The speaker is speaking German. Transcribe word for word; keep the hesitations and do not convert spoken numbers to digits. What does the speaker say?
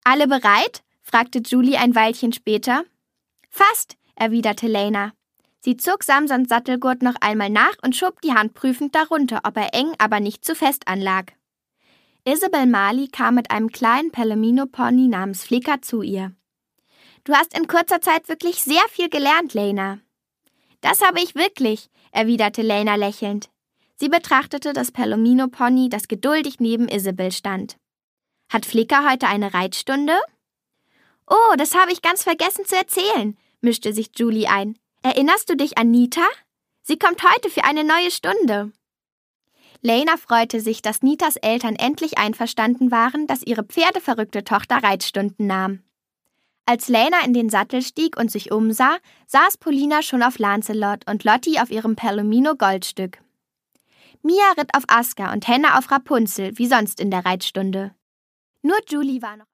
Alle bereit?« fragte Julie ein Weilchen später. »Fast«, erwiderte Lena. Sie zog Samsons Sattelgurt noch einmal nach und schob die Hand prüfend darunter, ob er eng, aber nicht zu fest anlag. Isabel Marley kam mit einem kleinen Palomino-Pony namens Flicker zu ihr. »Du hast in kurzer Zeit wirklich sehr viel gelernt, Lena.« »Das habe ich wirklich«, erwiderte Lena lächelnd. Sie betrachtete das Palomino-Pony, das geduldig neben Isabel stand. »Hat Flicker heute eine Reitstunde?« »Oh, das habe ich ganz vergessen zu erzählen«, mischte sich Julie ein. »Erinnerst du dich an Nita? Sie kommt heute für eine neue Stunde.« Lena freute sich, dass Nitas Eltern endlich einverstanden waren, dass ihre pferdeverrückte Tochter Reitstunden nahm. Als Lena in den Sattel stieg und sich umsah, saß Polina schon auf Lancelot und Lottie auf ihrem Palomino-Goldstück. Mia ritt auf Aska und Henna auf Rapunzel, wie sonst in der Reitstunde. Nur Julie war noch